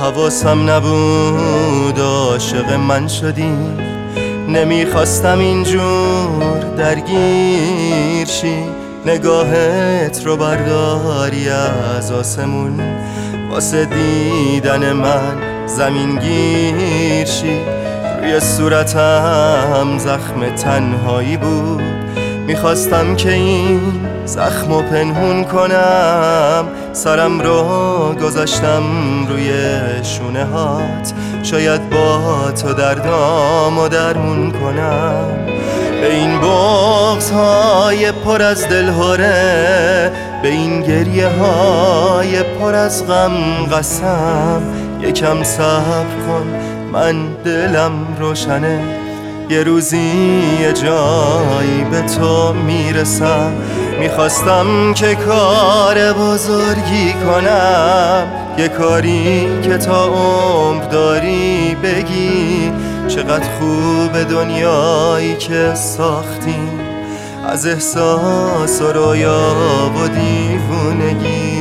حواسم نبود عاشق من شدی، نمیخواستم اینجور درگیر شی. نگاهت رو برداری از آسمون، واسه دیدن من زمین گیر شی. روی صورتم زخم تنهایی بود، میخواستم که این زخمو پنهون کنم. سرم رو گذاشتم روی شونه هات، شاید با تو دردامو درمون کنم. به این بغض‌های پر از دلهره، به این گریه های پر از غم قسم، یکم صبر کن من دلم روشنه، یه روزی یه جایی به تو میرسم. میخواستم که کار بزرگی کنم، یه کاری که تا عمر داری بگی چقدر خوب دنیایی که ساختیم از احساس و رویا و دیوونگی.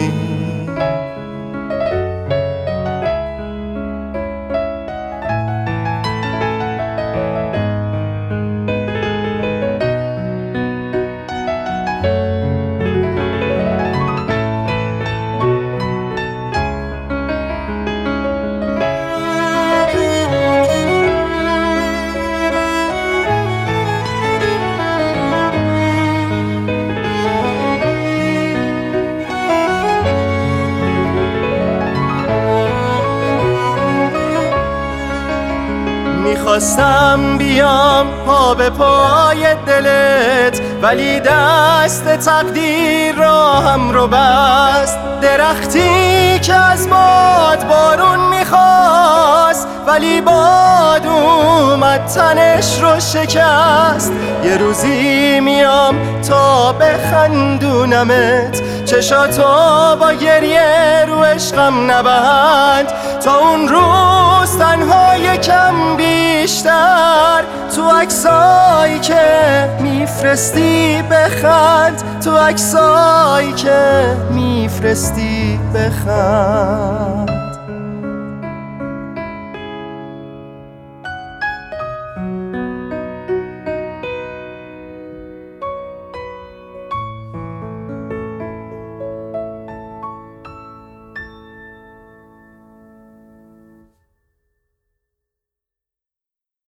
میخواستم بیام پا به پای دلت، ولی دست تقدیر راهم رو بست. درختی که از باد بارون میخواست، ولی باد اومد تنش رو شکست. یه روزی میام تا بخندونمت، چشاتو با گریه رو عشقم نبند. تا اون روز تنها یکم بیشتر تو عکسایی که میفرستی بخند، تو عکسایی که میفرستی بخند.